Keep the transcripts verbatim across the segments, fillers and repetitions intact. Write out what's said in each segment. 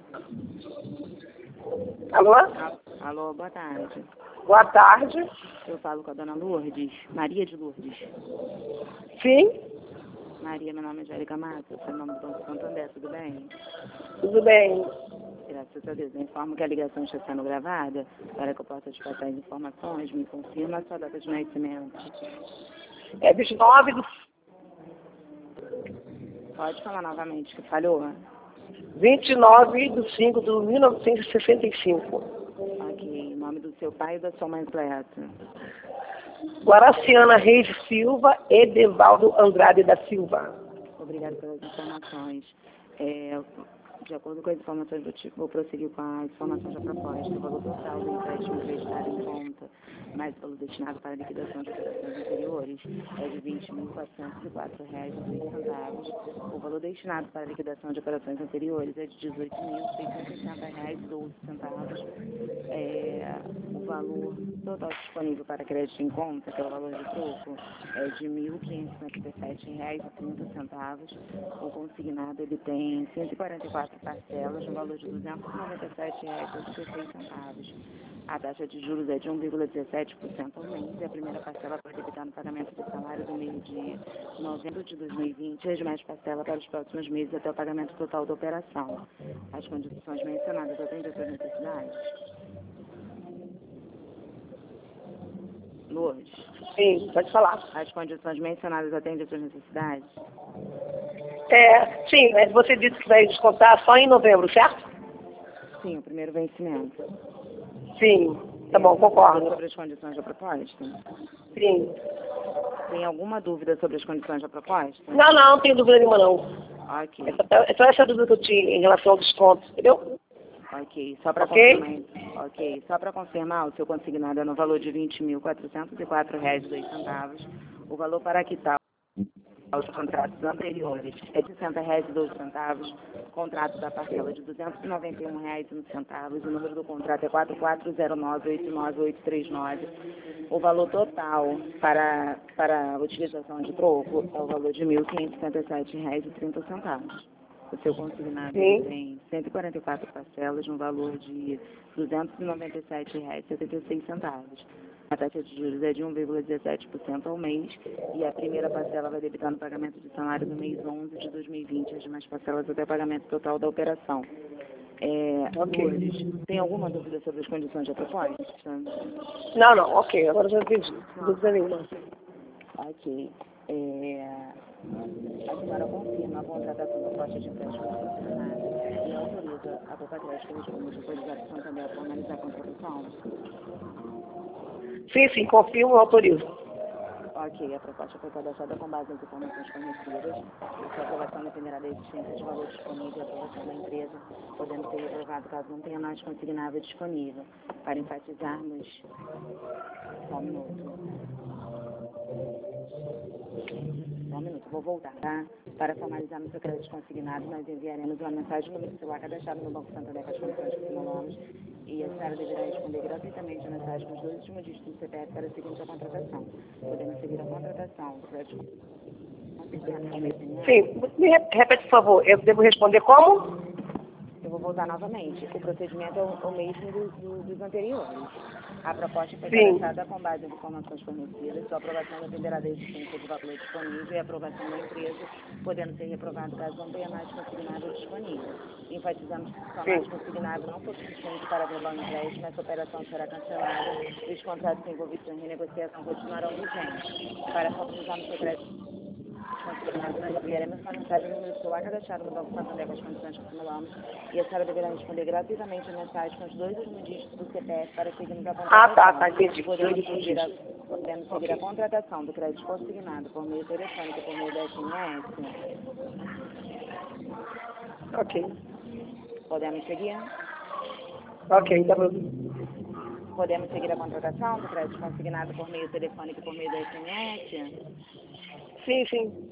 Alô? Alô, boa tarde. Boa tarde. Eu falo com a dona Lourdes, Maria de Lourdes. Sim? Maria, meu nome é Angélica Matos, sou em nome do Banco Santander, tudo bem? Tudo bem. Graças a Deus. Eu informo que a ligação está sendo gravada para que eu possa te passar as informações. Me confirma a sua data de nascimento. É vinte e nove do... Pode falar novamente que falhou? vinte e nove de cinco de mil novecentos e sessenta e cinco. Ok. Nome do seu pai e da sua mãe completa. Guaraciana Reis Silva, Edevaldo Andrade da Silva. Obrigada pelas informações. É, de acordo com as informações, vou, te, vou prosseguir com as informações da proposta. O valor total do empréstimo acreditado em conta, mais o valor destinado para a liquidação de operações anteriores, é de vinte mil quatrocentos e quatro reais e três centavos. O valor destinado para a liquidação de operações anteriores é de dezoito mil seiscentos e sessenta reais e doze centavos. É, o valor total disponível para crédito em conta, que é o valor de troco, é de mil quinhentos e cinquenta e sete reais e trinta centavos. O consignado ele tem cento e quarenta e quatro parcelas no valor de duzentos e noventa e sete reais e oitenta e seis centavos. A taxa de juros é de um vírgula dezessete por cento ao mês e a primeira parcela pode debitar no pagamento do salário do mês de novembro de dois mil e vinte e as demais parcelas para os próximos meses até o pagamento total da operação. As condições mencionadas atendem às suas necessidades? Lourdes? Sim, pode falar. As condições mencionadas atendem às suas necessidades? É, sim, mas você disse que vai descontar só em novembro, certo? Sim, o primeiro vencimento. Sim, tá bom, concordo. Sobre as condições da proposta? Sim. Tem alguma dúvida sobre as condições da proposta? Não, não, não tenho dúvida nenhuma, não. Ok. É só essa dúvida que eu tinha em relação ao desconto, entendeu? Ok, só para Ok? confirmar. Ok, só para confirmar, o seu consignado é no valor de vinte mil quatrocentos e quatro reais e dois centavos. O valor para quitar aos contratos anteriores é de sessenta reais e doze centavos. Contrato da parcela de duzentos e noventa e um reais e um centavos. O número do contrato é quatro quatro zero nove oito nove oito três nove. O valor total para, para a utilização de troco é o valor de mil quinhentos e cinquenta e sete reais e trinta centavos. O seu consignado Sim. tem cento e quarenta e quatro parcelas no valor de duzentos e noventa e sete reais e setenta e seis centavos. A taxa de juros é de um vírgula dezessete por cento ao mês e a primeira parcela vai debitar no pagamento de salário do mês onze de dois mil e vinte, as demais parcelas até o pagamento total da operação. É, Ok. Lourdes, tem alguma dúvida sobre as condições da proposta? Não, não, ok, agora já entendi. Não dúvida nenhuma. Ok. É, a senhora confirma a contratação da proposta de empréstimo consignado e autoriza a Copa Crédito Responde depois da ação também a formalizar a contratação? Sim, sim, confirmo e autorizo. Ok, a proposta foi cadastrada com base nas informações fornecidas. A sua aprovação dependerá da existência de valor disponível e aprovação da empresa, podendo ser reprovado caso não tenha mais consignável disponível. Para enfatizarmos... Só um minuto. Só um minuto, vou voltar, tá? Para formalizarmos o crédito consignado, nós enviaremos uma mensagem no número de celular cadastrado no Banco Santander com as condições que simulamos e a senhora deverá responder gratuitamente a mensagem com os dois últimos dígitos do C P F para seguir a contratação. Podemos seguir a contratação do crédito consignado. Sim, me re- repete, por favor, eu devo responder como? Eu vou voltar novamente. O procedimento é o, o mesmo do, do, dos anteriores. A proposta foi Sim. cadastrada com base em informações fornecidas. Sua aprovação dependerá da existência de valor disponível e a aprovação da empresa, podendo ser reprovado caso não tenha mais consignável disponível. Enfatizamos que se mais Sim. consignável não for suficiente para aprovar o empréstimo, essa operação será cancelada e os contratos envolvidos em renegociação continuarão vigentes. Para formalizar o seu crédito consignado, nós enviaremos uma mensagem no número do celular cadastrado no Banco Santander com as condições que simulamos e a senhora deverá responder gratuitamente a mensagem com os dois últimos dígitos do C P F para seguirmos a contratação. Ah, tá, tá, entendi. Podemos seguir a, podemos seguir a contratação do crédito consignado por meio telefônico, por meio da S M S. Ok. Podemos seguir? Ok, tá bom. Podemos seguir a contratação do crédito consignado por meio telefônico e por meio da S M S? Sim, sim.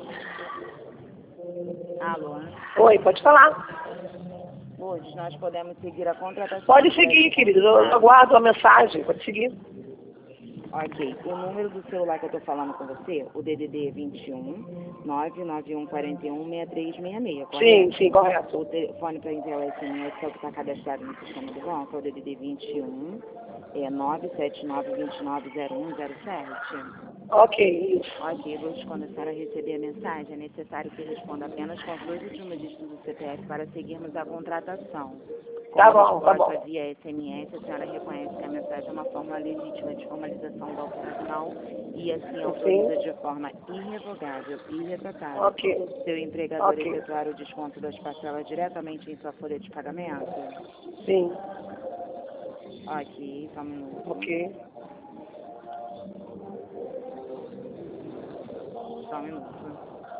Alô? Oi, pode falar. Hoje nós podemos seguir a contratação. Pode do seguir, crédito querido. Eu consignado. aguardo a mensagem. Pode seguir. Ok. O número do celular que eu estou falando com você, o D D D é vinte e um, nove nove um quatro um, seis três seis seis, correto? Sim, sim, correto. O telefone para enviar o S M S, que é o que está cadastrado no sistema do banco, é o D D D vinte e um, é nove sete nove dois nove zero um zero sete. Ok, isso. Ok, vou começar a receber a mensagem. É necessário que responda apenas com os dois últimos dígitos do C P F para seguirmos a contratação. Com Tá a bom, tá resposta bom. via S M S, a senhora reconhece que a mensagem é uma forma legítima de formalização da operação e assim autoriza Sim. de forma irrevogável e irretratável Ok. seu empregador Ok. efetuar o desconto das parcelas diretamente em sua folha de pagamento? Sim. Ok, só um minuto. Ok. Só um minuto.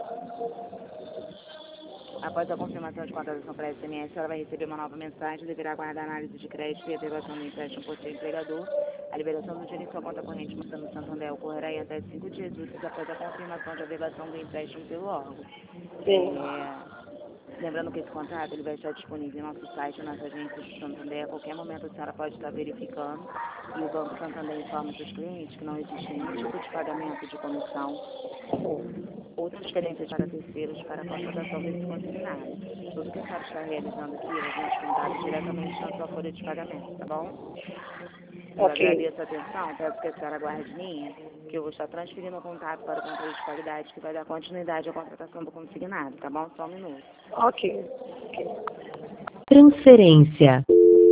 Após a confirmação de contratação para S M S, ela vai receber uma nova mensagem, deverá aguardar a análise de crédito e a averbação do empréstimo por seu empregador. A liberação do dinheiro em sua conta corrente no Santander ocorrerá em até cinco dias úteis após a confirmação de averbação do empréstimo pelo órgão. Sim. É, lembrando que esse contrato ele vai estar disponível em nosso site, nas agências do Santander. A qualquer momento a senhora pode estar verificando. E o Banco Santander informa seus clientes que não existe nenhum tipo de pagamento de comissão ou transferências para terceiros para a contratação desse consignado. Tudo que a senhora está realizando aqui vai ser descontado diretamente na sua folha de pagamento, tá bom? Eu Ok. agradeço a atenção, peço que a senhora aguarde linha, que eu vou estar transferindo o contato para o controle de qualidade, que vai dar continuidade à contratação do consignado, tá bom? Só um minuto. Ok. Ok. Transferência.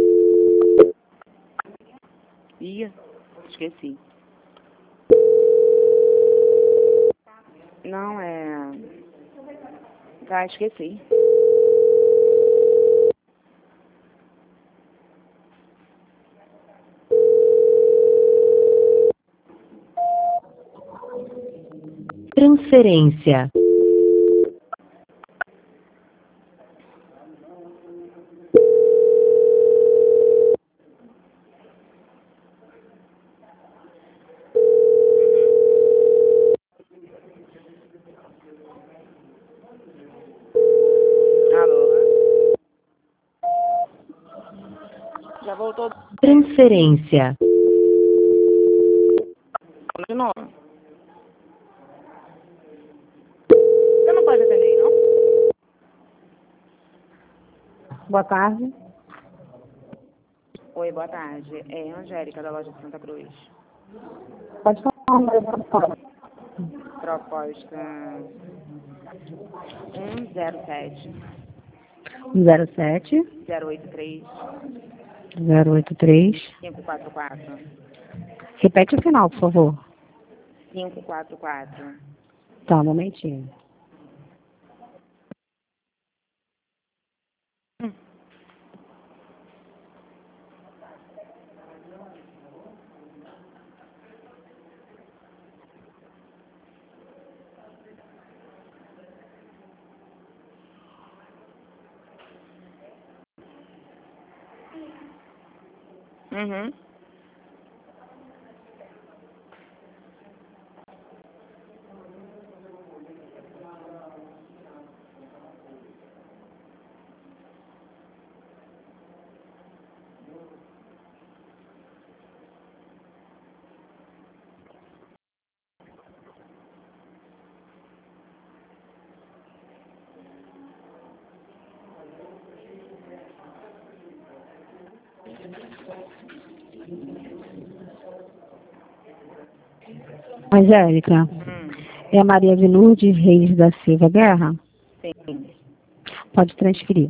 Ih, esqueci. Não, é... Tá, esqueci. Transferência. Alô? Já voltou Transferência. de novo. Você não pode atender, não? Boa tarde. Oi, boa tarde. É Angélica, da loja de Santa Cruz. Pode falar o número da proposta. Proposta um zero sete, zero sete, zero oito três, zero oito três. cinco quatro quatro, Repete o final, por favor. cinco quatro quatro. Tá, um momentinho. Uhum. Angélica, Hum. é a Maria de Lourdes Reis da Silva Guerra? Sim. Pode transferir.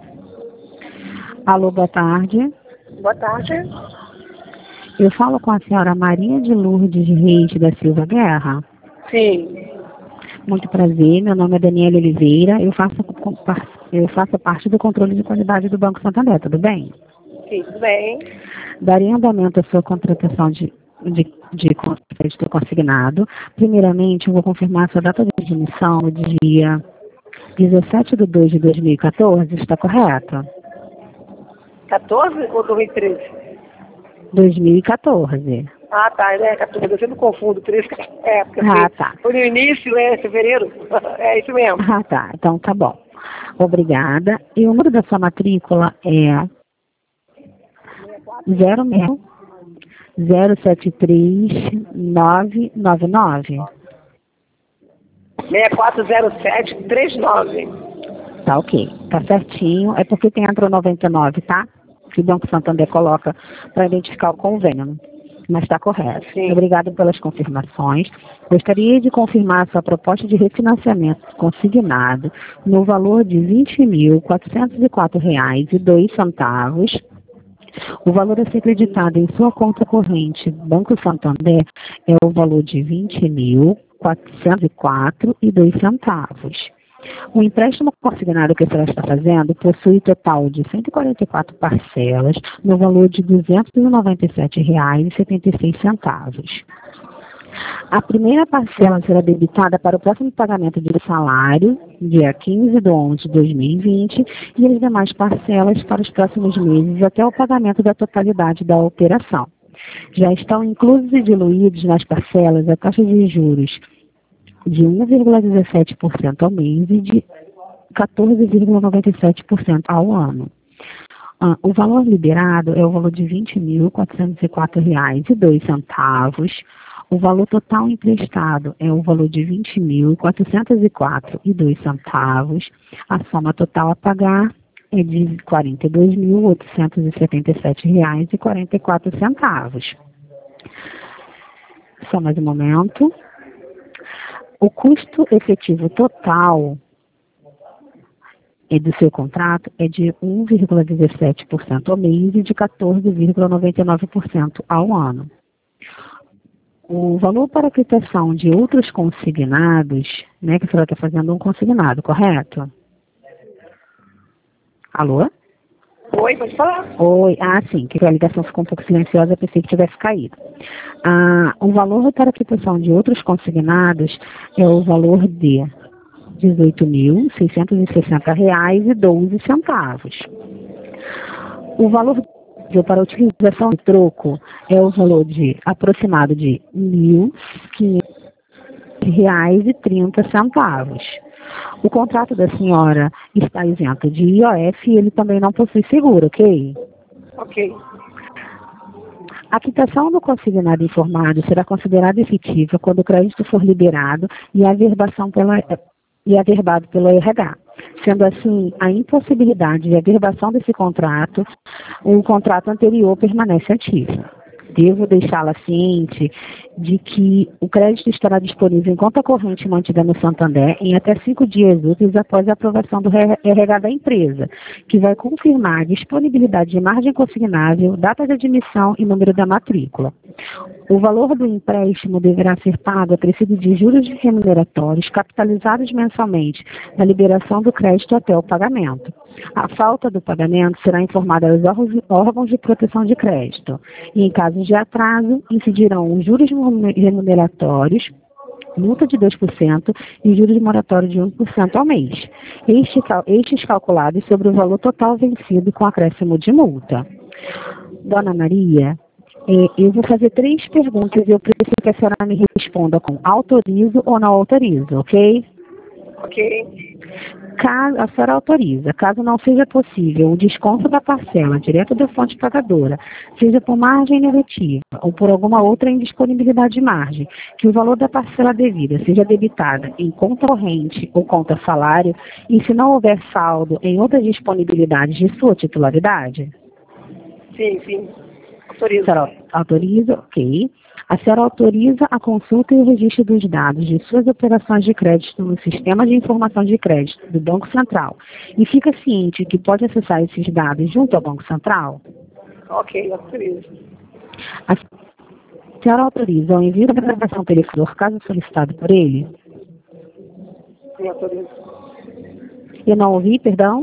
Alô, boa tarde. Boa tarde. Eu falo com a senhora Maria de Lourdes Reis da Silva Guerra. Sim. Muito prazer, meu nome é Daniela Oliveira. Eu faço, eu faço parte do controle de qualidade do Banco Santander, tudo bem? Sim, tudo bem. Daria andamento à sua contratação de, de, de crédito consignado. Primeiramente, eu vou confirmar a sua data de admissão no dia dezessete de dois de dois mil e quatorze, está correto? quatorze ou dois mil e treze? dois mil e quatorze. Ah, tá, né? quatorze. Eu sempre confundo. treze, é, porque Ah, foi, tá. foi no início, né? Fevereiro. É isso mesmo. Ah, tá. Então tá bom. Obrigada. E o número da sua matrícula é zero seis zero sete três nove nove nove. seis quatro zero sete três nove. Tá ok, tá certinho. É porque tem entrou noventa e nove, tá? Que o Banco Santander coloca para identificar o convênio. Mas está correto. Sim. Obrigada pelas confirmações. Gostaria de confirmar sua proposta de refinanciamento consignado no valor de vinte mil quatrocentos e quatro reais e dois centavos. O valor a ser acreditado em sua conta corrente Banco Santander é o valor de vinte mil quatrocentos e quatro reais e dois centavos. O empréstimo consignado que a senhora está fazendo possui total de cento e quarenta e quatro parcelas no valor de duzentos e noventa e sete reais e setenta e seis centavos. A primeira parcela será debitada para o próximo pagamento de salário, dia quinze de onze de dois mil e vinte, e as demais parcelas para os próximos meses até o pagamento da totalidade da operação. Já estão inclusos e diluídos nas parcelas a taxa de juros de um vírgula dezessete por cento ao mês e de quatorze vírgula noventa e sete por cento ao ano. Ah, o valor liberado é o valor de vinte mil quatrocentos e quatro reais e dois centavos. O valor total emprestado é o valor de vinte mil quatrocentos e quatro reais e dois centavos. A soma total a pagar é de quarenta e dois mil oitocentos e setenta e sete reais e quarenta e quatro centavos. Só mais um momento. O custo efetivo total do seu contrato é de um vírgula dezessete por cento ao mês e de quatorze vírgula noventa e nove por cento ao ano. O valor para a quitação de outros consignados, né, que a senhora está fazendo um consignado, correto? Alô? Oi, pode falar. Oi, ah, sim, que a ligação ficou um pouco silenciosa, eu pensei que tivesse caído. Ah, o valor para a quitação de outros consignados é o valor de dezoito mil seiscentos e sessenta reais e doze centavos. O valor para a utilização de troco é o valor de aproximado de mil quinhentos reais e trinta centavos. O contrato da senhora está isento de I O F e ele também não possui seguro, ok? Ok. A quitação do consignado informado será considerada efetiva quando o crédito for liberado e a averbação pela, e averbado pelo R H. Sendo assim, a impossibilidade de averbação desse contrato, o contrato anterior permanece ativo. Devo deixá-la ciente de que o crédito estará disponível em conta corrente mantida no Santander em até cinco dias úteis após a aprovação do R H da empresa, que vai confirmar a disponibilidade de margem consignável, data de admissão e número da matrícula. O valor do empréstimo deverá ser pago acrescido de juros remuneratórios capitalizados mensalmente na liberação do crédito até o pagamento. A falta do pagamento será informada aos órgãos de proteção de crédito e, em caso de atraso, incidirão os juros remuneratórios, multa de dois por cento e juros de moratório de um por cento ao mês, estes, estes calculados sobre o valor total vencido com acréscimo de multa. Dona Maria, eu vou fazer três perguntas e eu preciso que a senhora me responda com autorizo ou não autorizo, ok? Ok. Caso a senhora autoriza, caso não seja possível o desconto da parcela direto da fonte pagadora, seja por margem negativa ou por alguma outra indisponibilidade de margem, que o valor da parcela devida seja debitada em conta corrente ou conta salário e se não houver saldo em outras disponibilidades de sua titularidade? Sim, sim. Autorizo. A senhora autoriza, ok. A senhora autoriza a consulta e o registro dos dados de suas operações de crédito no Sistema de Informação de Crédito do Banco Central e fica ciente que pode acessar esses dados junto ao Banco Central? Ok, autorizo. A senhora autoriza o envio da gravação pelo fornecedor caso solicitado por ele? Sim, autorizo. Eu não ouvi, perdão?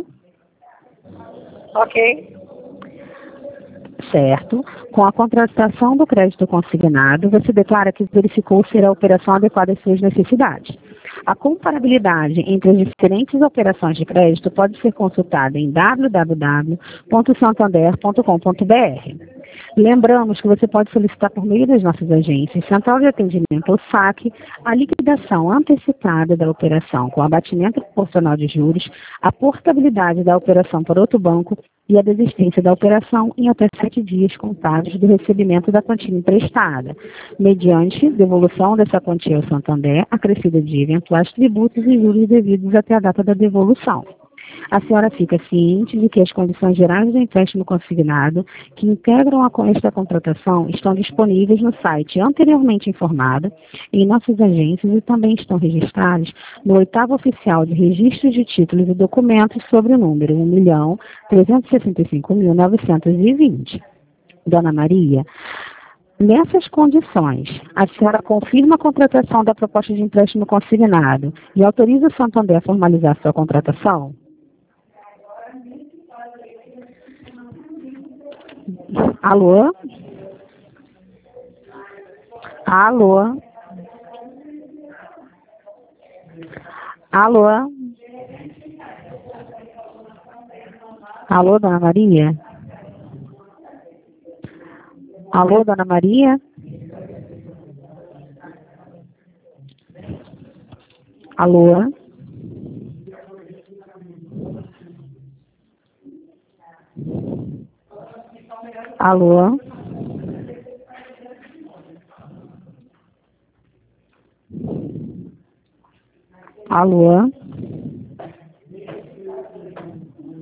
Ok. Certo. Com a contratação do crédito consignado, você declara que verificou ser a operação adequada às suas necessidades. A comparabilidade entre as diferentes operações de crédito pode ser consultada em w w w ponto santander ponto com ponto b r. Lembramos que você pode solicitar por meio das nossas agências, Central de Atendimento ou S A C, a liquidação antecipada da operação com abatimento proporcional de juros, a portabilidade da operação para outro banco e a desistência da operação em até sete dias contados do recebimento da quantia emprestada, mediante devolução dessa quantia ao Santander, acrescida de eventuais tributos e juros devidos até a data da devolução. A senhora fica ciente de que as condições gerais do empréstimo consignado que integram a, esta contratação estão disponíveis no site anteriormente informado, em nossas agências e também estão registrados no oitavo oficial de registro de títulos e documentos sobre o número um milhão trezentos e sessenta e cinco mil novecentos e vinte. Dona Maria, nessas condições, a senhora confirma a contratação da proposta de empréstimo consignado e autoriza o Santander a formalizar sua contratação? Alô? Alô? Alô? Alô, Dona Maria? Alô, Dona Maria? Alô? Alô? Alô?